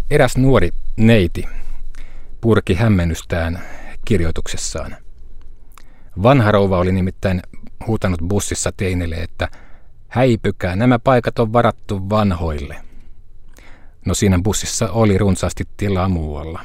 Eräs nuori neiti purki hämmennystään kirjoituksessaan. Vanha rouva oli nimittäin huutanut bussissa teinille, että häipykää, nämä paikat on varattu vanhoille. No siinä bussissa oli runsaasti tilaa muualla.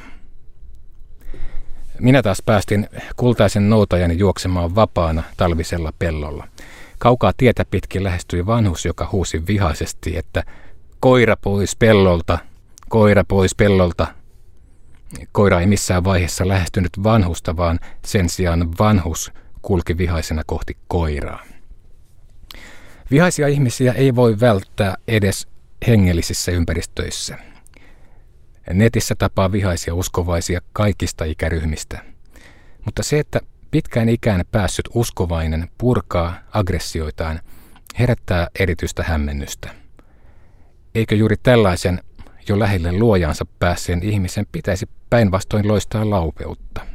Minä taas päästin kultaisen noutajani juoksemaan vapaana talvisella pellolla. Kaukaa tietä pitkin lähestyi vanhus, joka huusi vihaisesti, että koira pois pellolta, koira pois pellolta. Koira ei missään vaiheessa lähestynyt vanhusta, vaan sen sijaan vanhus kulki vihaisena kohti koiraa. Vihaisia ihmisiä ei voi välttää edes hengellisissä ympäristöissä. Netissä tapaa vihaisia uskovaisia kaikista ikäryhmistä. Mutta se, että pitkään ikään päässyt uskovainen purkaa aggressioitaan, herättää erityistä hämmennystä. Eikö juuri tällaisen jo lähelle luojaansa päässeen ihmisen pitäisi päinvastoin loistaa laupeutta?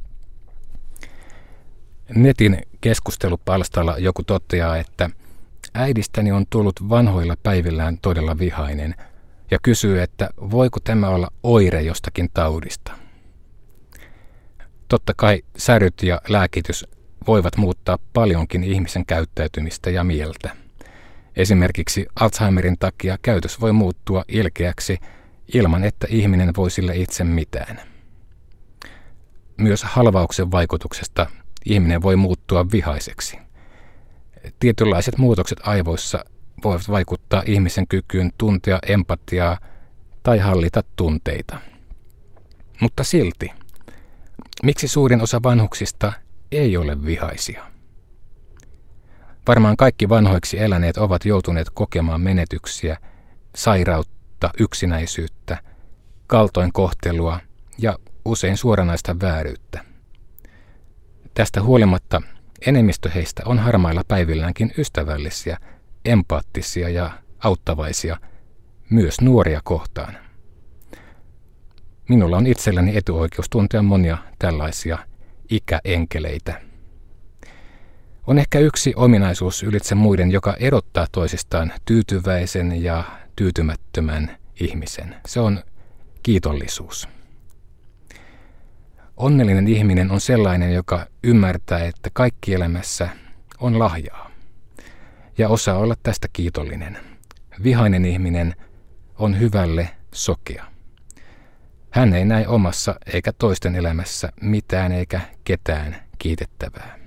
Netin keskustelupalstalla joku toteaa, että äidistäni on tullut vanhoilla päivillään todella vihainen ja kysyy, että voiko tämä olla oire jostakin taudista. Totta kai säryt ja lääkitys voivat muuttaa paljonkin ihmisen käyttäytymistä ja mieltä. Esimerkiksi Alzheimerin takia käytös voi muuttua ilkeäksi ilman, että ihminen voi sille itse mitään. Myös halvauksen vaikutuksesta ihminen voi muuttua vihaiseksi. Tietynlaiset muutokset aivoissa voivat vaikuttaa ihmisen kykyyn tuntea empatiaa tai hallita tunteita. Mutta silti, miksi suurin osa vanhuksista ei ole vihaisia? Varmaan kaikki vanhoiksi eläneet ovat joutuneet kokemaan menetyksiä, sairautta, yksinäisyyttä, kaltoinkohtelua ja usein suoranaista vääryyttä. Tästä huolimatta enemmistö heistä on harmailla päivilläänkin ystävällisiä, empaattisia ja auttavaisia, myös nuoria kohtaan. Minulla on itselläni etuoikeus tuntea monia tällaisia ikäenkeleitä. On ehkä yksi ominaisuus ylitse muiden, joka erottaa toisistaan tyytyväisen ja tyytymättömän ihmisen. Se on kiitollisuus. Onnellinen ihminen on sellainen, joka ymmärtää, että kaikki elämässä on lahjaa ja osaa olla tästä kiitollinen. Vihainen ihminen on hyvälle sokea. Hän ei näe omassa eikä toisten elämässä mitään eikä ketään kiitettävää.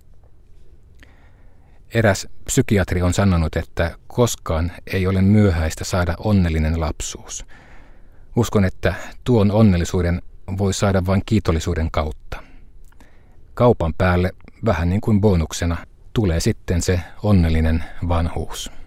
Eräs psykiatri on sanonut, että koskaan ei ole myöhäistä saada onnellinen lapsuus. Uskon, että tuon onnellisuuden voi saada vain kiitollisuuden kautta. Kaupan päälle, vähän niin kuin bonuksena, tulee sitten se onnellinen vanhuus.